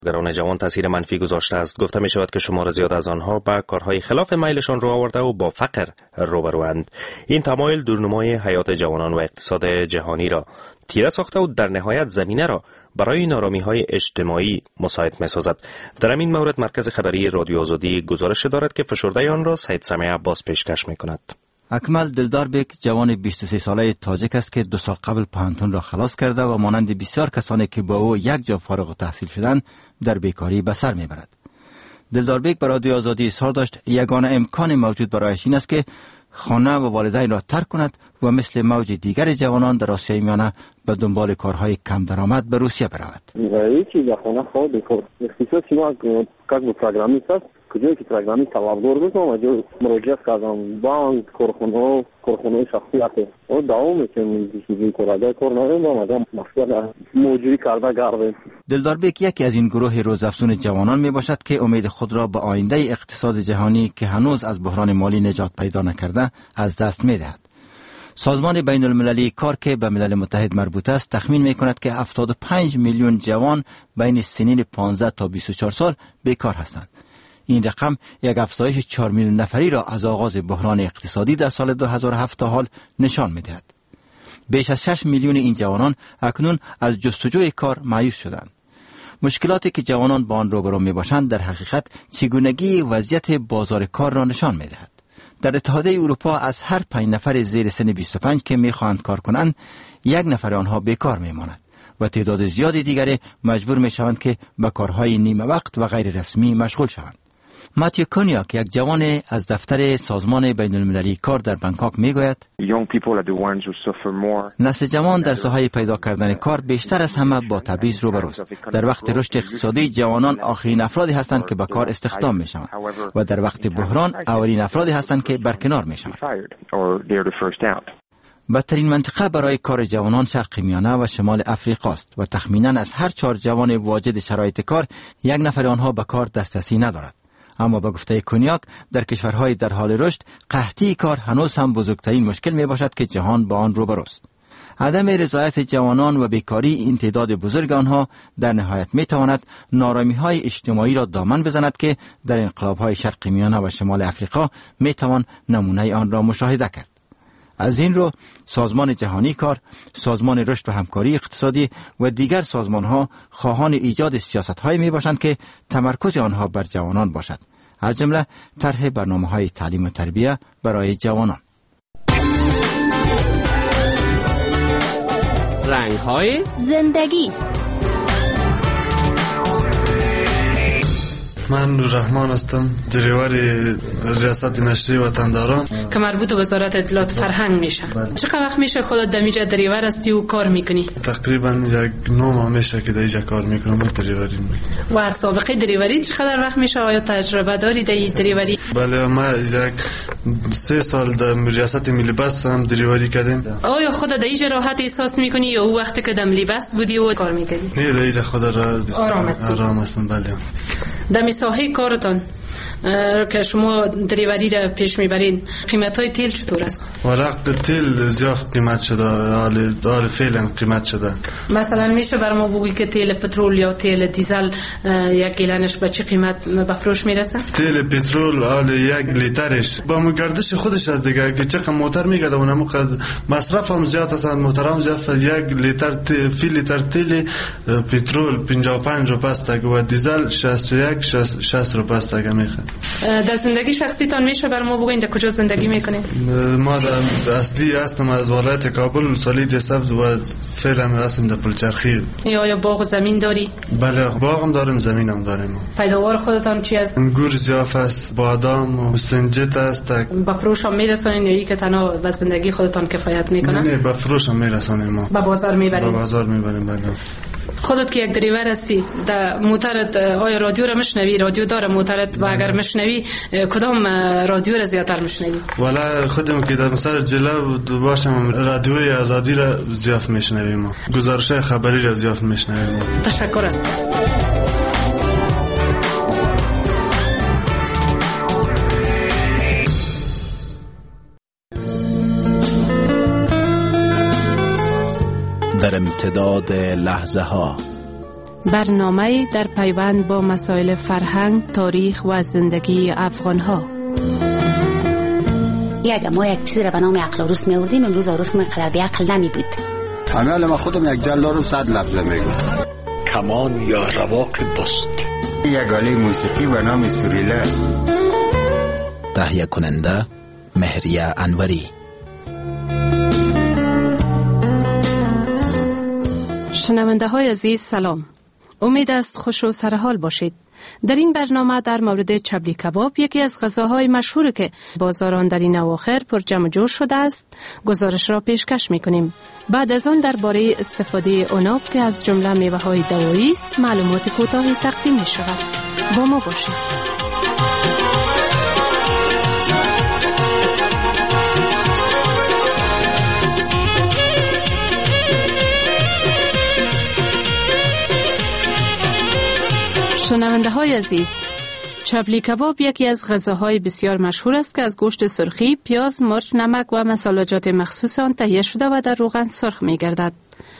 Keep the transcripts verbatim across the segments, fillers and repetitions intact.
گران جوان تاثیر منفی گذاشته است. گفته می شود که شمار زیاد از آنها به کارهای خلاف میلشان رو آورده و با فقر روبروند. این تمایل دورنمای حیات جوانان و اقتصاد جهانی را تیره ساخته و در نهایت زمینه را برای نارامی‌های اجتماعی مساعد می‌سازد. در این مورد مرکز خبری رادیو آزادی گزارش دارد که فشرده آن را سید سمیع عباس پیشکش می‌کند. اکمل دلداربک جوان بیست و سه ساله تاجیک است که دو سال قبل پانتون را خلاص کرده و مانند بسیار کسانی که با او یک جا فارغ التحصیل شدند در بیکاری به سر میبرد. دلداربک برای رادیو آزادی اظهار داشت یگانه امکان موجود برایش این است که خانه و والدین را ترک کند و مثل موج دیگر جوانان در آسیای میانه به دنبال کارهای کم درآمد به روسیه برود. یکی در خانه خود بکار. اختصاص ما как бы программист است. کجایی که программист طلبکار بودم و جو مراجعه کردم بانک کارخانه کارخانه شخصی است. و دوام میکنم دیگه کارگاه کار ندارم و مدام مشغول موجودی کرده گردم. دلداربک یکی از این گروه روزافزون جوانان می باشد که امید خود را به آینده اقتصاد جهانی که هنوز از بحران مالی نجات پیدا نکرده از دست می دهد. سازمان بین المللی کار که به ملل متحد مربوط است تخمین می کند که هفتاد و پنج میلیون جوان بین سنین پانزده تا بیست و چهار سال بیکار هستند. این رقم یک افزایش چهار میلیون نفری را از آغاز بحران اقتصادی در سال دو هزار و هفت تا حال نشان می دهد. بیش از شش میلیون این جوانان اکنون از جستجوی کار مایوس شدند. مشکلاتی که جوانان با آن روبرو می باشند در حقیقت چگونگی وضعیت بازار کار را نشان می دهد. در اتحادیه اروپا از هر پنج نفر زیر سن بیست و پنج که می خواهند کار کنند یک نفر آنها بیکار می ماند و تعداد زیادی دیگری مجبور می شوند که به کارهای نیمه وقت و غیر رسمی مشغول شوند. ماتیو کونیاک یک جوان از دفتر سازمان بین المللی کار در بانکوک می گوید نسل جوان در ساحه پیدا کردن کار بیشتر از همه با تبعیض روبروست. در وقت رشد اقتصادی جوانان آخرین افرادی هستند که به کار استخدام می شوند و در وقت بحران اولین افرادی هستند که برکنار می شوند. بدترین منطقه برای کار جوانان شرق میانه و شمال افریقا است و تخمیناً از هر چهار جوان واجد شرایط کار یک نفر آنها به کار دسترسی ندارد. اما به گفته کونیاک در کشورهای در حال رشد قحطی کار هنوز هم بزرگترین مشکل می باشد که جهان با آن روبروست. عدم رضایت جوانان و بیکاری این تعداد بزرگ آنها در نهایت می تواند نارامی های اجتماعی را دامن بزند که در انقلاب های شرق میانه و شمال افریقا می توان نمونه آن را مشاهده کرد. از این رو سازمان جهانی کار، سازمان رشد و همکاری اقتصادی و دیگر سازمان ها خواهان ایجاد سیاست های می باشند که تمرکز آنها بر جوانان باشد، از جمله طرح برنامه های تعلیم و تربیه برای جوانان. رنگ های زندگی. من نوررحمان هستم، دریور ریاست نشریه وطنداران که مربوط به وزارت اطلاعات فرهنگ میشه. چقدر وقت میشه خودت دمیجا دریور هستی و کار میکنی؟ تقریبا یک نه ماه میشه که دیجا کار میکنم و دریوری میکنم. و سابقه دریوری چقدر وقت میشه؟ آیا تجربه داری در دریوری؟ بله، ما یک سه سال در ریاست ملی بس هم دریوری کردیم. آیا خودت در اینجا راحت احساس میکنی یا او وقتی که در ملی بس بودی و کار میکنی؟ نه، در اینجا خود را آرام هستی. آرام هستم. بله. در مساحه کارتان که شما دریوری را پیش میبرین قیمت های تیل چطور است؟ ورق تیل زیاد قیمت شده، حال حال فعلا قیمت شده. مثلا میشه بر ما بگویی که تیل پترول یا تیل دیزل یک گیلنش به چه قیمت به فروش میرسه؟ تیل پترول حال یک لیترش با گردش خودش از دیگه که چقدر موتور میگه اون موقع مصرف هم زیاد است. محترم زیاد یک لیتر تی فی لیتر تیل پترول پنجاه و پنج روپیه است و دیزل شصت و یک شصت روپیه است میخواد. در زندگی شخصی تان میشه بر ما بگوین در کجا زندگی میکنین؟ ما در اصلی هستم از ولایت کابل، سالی سبز و فعلا هستم در پلچرخی. یا یا باغ و زمین داری؟ بله، باغم داریم، زمینم داریم. پیداوار خودتان چی است؟ انگور زیاف است، بادام و سنجت است. به فروش هم میرسونین یا ای که تنها به زندگی خودتان کفایت میکنه؟ نه، به فروش هم میرسونیم. ما به بازار میبرین؟ به بازار میبریم. بله. خودت که یک دریور هستی در موترت آیا رادیو را میشنوی؟ رادیو داره موترت؟ و اگر میشنوی کدام رادیو را زیادتر میشنوی؟ والا خودم که در مسار جلو باشم رادیوی آزادی را زیاد میشنویم، گزارش خبری را زیاد میشنویم. تشکر است. در امتداد لحظه ها برنامه در پیوند با مسائل فرهنگ، تاریخ و زندگی افغان‌ها. یک ما یک چیزی را به نام عقل عروس می آوردیم، امروز عروس ما قدر بی عقل نمی بود. امیال ما خودم یک جلارم صد لفظه می گفت. کمان یا رواق بست. یک آله موسیقی به نام سوریله. تهیه کننده مهریه انوری. شنونده های عزیز سلام. امید است خوش و سرحال باشید. در این برنامه در مورد چبلی کباب، یکی از غذاهای مشهور که بازاران در این اواخر پر جمع جور شده است، گزارش را پیشکش می‌کنیم. بعد از آن درباره استفاده عناب که از جمله میوه‌های دوایی است، معلومات کوتاهی تقدیم می‌شود. با ما باشید. شنونده های عزیز، چبلی کباب یکی از غذاهای بسیار مشهور است که از گوشت سرخی، پیاز، مرچ، نمک و مصالحات مخصوص آن تهیه شده و در روغن سرخ می گردد.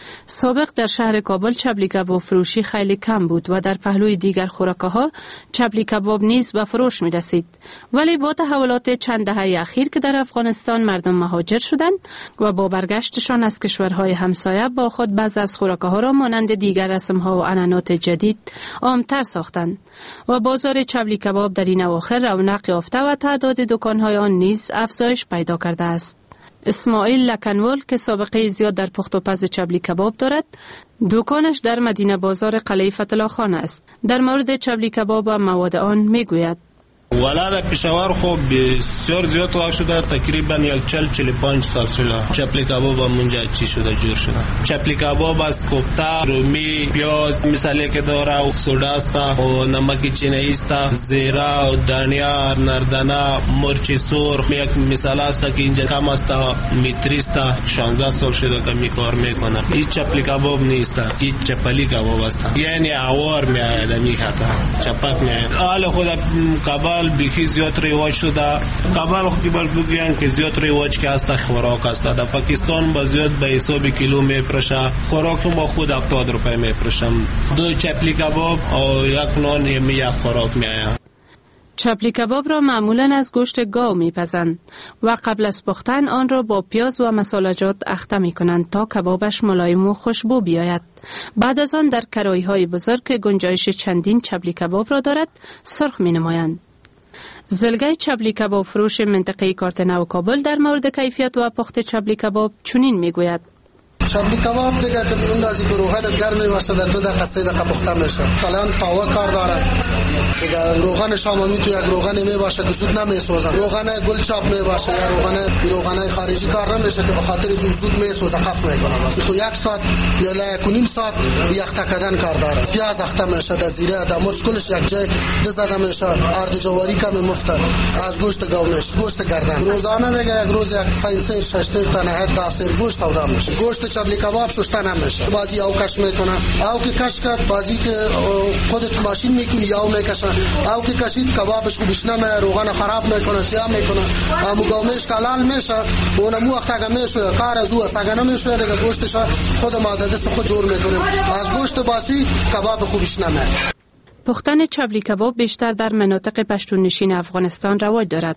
سابق در شهر کابل چبلی کباب فروشی خیلی کم بود و در پهلوی دیگر خوراک‌ها چبلی کباب نیز به فروش می رسید. ولی با تحولات چند دهه اخیر که در افغانستان مردم مهاجر شدند و با برگشتشان از کشورهای همسایه، با خود بعضی از خوراک‌ها را مانند دیگر رسم‌ها و عنعنات جدید عام‌تر ساختند و بازار چبلی کباب در این اواخر رونق یافته و تعداد دکان‌های آن نیز افزایش پیدا کرده است. اسماعیل لکنوال که سابقه زیاد در پخت و پز چبلی کباب دارد، دکانش در مدینه بازار قلعه فتح الله خان است. در مورد چبلی کباب و مواد آن میگوید: والا در پشاور خوب بسیار زیاد وقت شده، تقریبا یک چل چل پنج سال شده چپلی کباب همونجا چی شده جور شده. چپلی کباب از کوفته، رومی، پیاز مثالی که داره و سودا است و نمک چینی است، زیرا و دانیا، نردنا، مرچ سرخ. یک مثال است که اینجا کم است، متری است، شانزده سال شده که می کار میکنه. این چپلی کباب نیست، این چپلی کباب است. یعنی اوار میاد میخواد چپک میاد. حال خود کباب بیخی زیاد رواج شده. کباب خودی بر بگویند که زیاد رواج که است خوراک است. در پاکستان با زیاد به حساب کیلو میپرشه. خوراک ما خود هفتاد روپیه میپرشم. دو چپلی کباب و یک نان یمی یک خوراک میآید. چپلی کباب را معمولاً از گوشت گاو میپزند و قبل از پختن آن را با پیاز و مصالحات اخته میکنند تا کبابش ملایم و خوشبو بیاید. بعد از آن در کراهی‌های بزرگ که گنجایش چندین چپلی کباب را دارد سرخ مینمایند. زلگای چبلی کباب فروش منطقه کارتنو کابل در مورد کیفیت و پخت چبلی کباب چنین میگوید: چبلی کباب دیگه که اندازی که روغن گرم باشه در دو دقیقه سه دقیقه پخته میشه. کلان تاوا کار داره. دیگه روغن شامامی تو یک روغن می باشه که زود نمیسوزه. روغن گل چاپ می باشه یا روغن روغن خارجی کار نمیشه که به خاطر زود میسوزه، خف میکنه. واسه تو یک ساعت یا یک و نیم ساعت یخته کردن کار داره. پیاز اخته میشه، در زیره، در مرچ کلش یک جای دزده میشه. ارد جواری کم مفته از گوشت گاو میشه، گوشت گردن. روزانه دیگه یک روز یک پنج سه شش تا نه تا سر گوشت تودا میشه. گوشت چبلی کباب شسته نمیشه. بعضی او کش میکنه، او که کش کرد، بعضی که خودت ماشین میکنی یا او میکشه، او که کشید کبابش خوبش نمیاد، روغن خراب میکنه، سیاه میکنه، امو گومش کلال میشه، اونمو وقت اگه میشه کار از او اگه نمیشه دیگه گوشتش خود ما دست خود جور میکنیم. از گوشت باسی کباب خوبش نمیاد. پختن چبلی کباب بیشتر در مناطق پشتون نشین افغانستان رواج دارد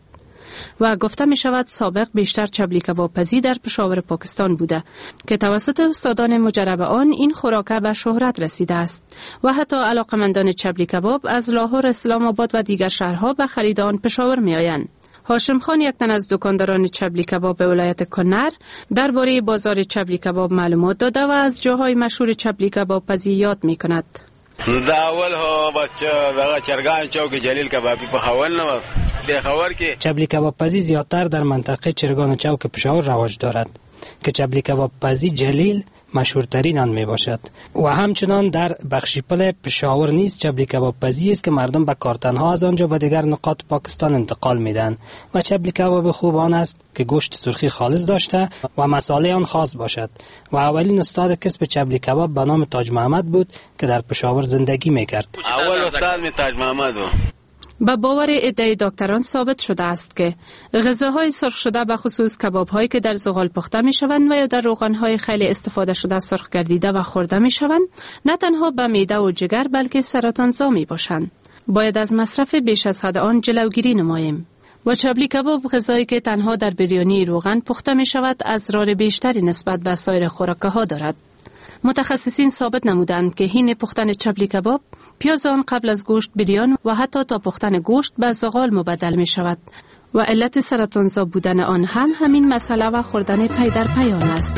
و گفته می شود سابق بیشتر چبلی کباب پزی در پشاور پاکستان بوده که توسط استادان مجرب آن این خوراک به شهرت رسیده است و حتی علاقمندان چبلی کباب از لاهور، اسلام آباد و دیگر شهرها به خرید آن پشاور می آیند. هاشم خان، یک تن از دکانداران چبلی کباب به ولایت کنر، درباره بازار چبلی کباب معلومات داده و از جاهای مشهور چبلی کباب پزی یاد می کند. دا اول ها بچه دغه چرګان چوک جلیل کبابی په حوال نه وس به خبر کې چبلی کباب پزی زیاتر در منطقه چرگان چوک پشاور رواج دارد که چبلی کباب پزی جلیل مشهورترین آن می باشد و همچنان در بخشیپل پشاور نیز چبلی کباب پزی است که مردم به کارتنها از آنجا به دیگر نقاط پاکستان انتقال میدن و چبلی کباب خوب آن است که گوشت سرخی خالص داشته و مصالح آن خاص باشد و اولین استاد کسب چبلی کباب به نام تاج محمد بود که در پشاور زندگی میکرد. اول استاد می تاج محمد بود. به باور عده دکتران ثابت شده است که غذاهای سرخ شده به خصوص کباب‌هایی که در زغال پخته می‌شوند و یا در روغن‌های خیلی استفاده شده سرخ گردیده و خورده می‌شوند نه تنها به معده و جگر بلکه سرطان‌زا می‌باشند. باید از مصرف بیش از حد آن جلوگیری نماییم. و چبلی کباب غذایی که تنها در بریانی روغن پخته می‌شود اضرار بیشتری نسبت به سایر خوراک‌ها دارد. متخصصین ثابت نمودند که حین پختن چبلی کباب پیاز آن قبل از گوشت بریان و حتی تا پختن گوشت به زغال مبدل می شود و علت سرطانزا بودن آن هم همین مسئله و خوردن پی در پی آن است.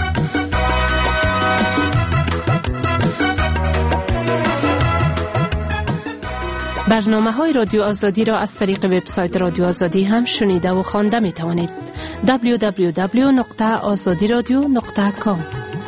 برنامه های رادیو آزادی را از طریق وبسایت رادیو آزادی هم شنیده و خوانده می توانید. دبلیو دبلیو دبلیو نقطه آزادی رادیو نقطه کام.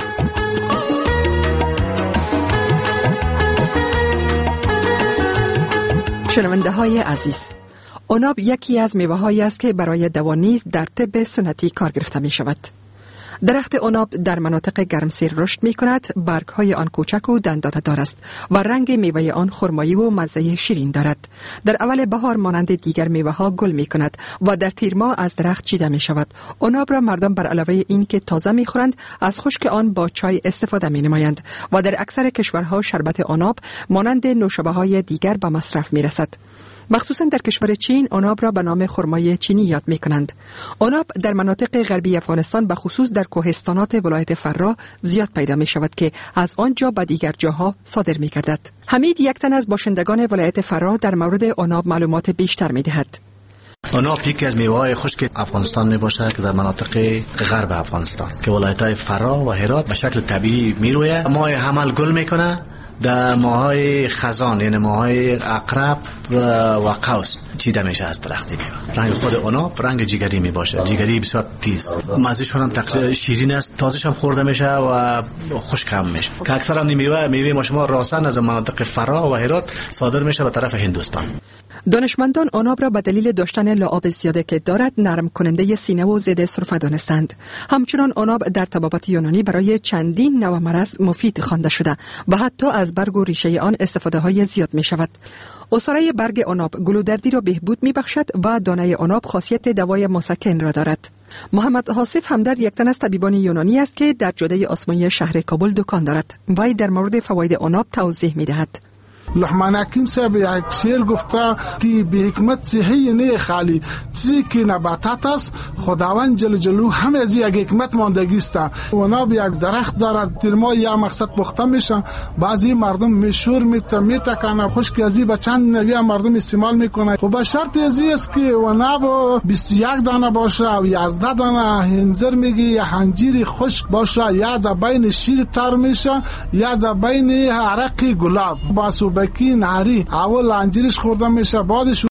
شنونده های عزیز، عناب یکی از میوه هایی است که برای دوا نیز در طب سنتی کار گرفته می شود. درخت عناب در مناطق گرمسیر رشد می کند، برگ های آن کوچک و دندانه دار است و رنگ میوه آن خرمایی و مزه شیرین دارد. در اول بهار مانند دیگر میوه ها گل می کند و در تیر ماه از درخت چیده می شود. عناب را مردم بر علاوه این که تازه می خورند، از خشک آن با چای استفاده می نمایند و در اکثر کشورها شربت عناب مانند نوشابه های دیگر به مصرف می رسد. مخصوصا در کشور چین عناب را به نام خرمای چینی یاد می کنند. عناب در مناطق غربی افغانستان به خصوص در کوهستانات ولایت فرا زیاد پیدا می شود که از آنجا به دیگر جاها صادر می گردد. حمید یک تن از باشندگان ولایت فرا در مورد عناب معلومات بیشتر می دهد. عناب یکی از میوه‌های خشک افغانستان می باشد که در مناطق غرب افغانستان که ولایت‌های فرا و هرات به شکل طبیعی می روید. ماه حمل گل می کنه. در ماهای خزان یعنی ماهای عقرب و قوس چیده میشه از درخت میوه. رنگ خود عناب رنگ جگری می باشه، جگری بسیار تیز، مزه‌شون هم تقریبا شیرین است، تازه‌ش هم خورده میشه و خشک هم میشه که اکثرا این میوه میوه ما شما راسن از مناطق فرا و هرات صادر میشه به طرف هندوستان. دانشمندان عناب را به دلیل داشتن لعاب زیاده که دارد نرم کننده سینه و ضد سرفه دانستند. همچنان عناب در طبابت یونانی برای چندین نوع مرض مفید خوانده شده و حتی از برگ و ریشه آن استفاده های زیاد می شود. عصاره برگ عناب گلودردی را بهبود می بخشد و دانه عناب خاصیت دوای مسکن را دارد. محمد حاصف همدرد یک تن از طبیبان یونانی است که در جاده آسمانی شهر کابل دکان دارد. وی در مورد فواید عناب توضیح می دهد. لحمان حکیم صاحب یک شعر گفته که به حکمت صحیح نه خالی چیزی که نباتات است خداوند جل جلاله هم از یک حکمت ماندگی است. عناب یک درخت دارد، در ما یا مقصد پخته میشه، بعضی مردم مشور میته میتکنه خشک ازی به چند نوع مردم استعمال میکنه. خب شرط ازی است که عناب بیست و یک دانه باشه و یازده دانه هنزر میگی یا هنجیر خشک باشه، یا در بین شیر تر میشه یا در بین عرق گلاب. با بکی نهاری اول انجیرش خورده میشه، بعدش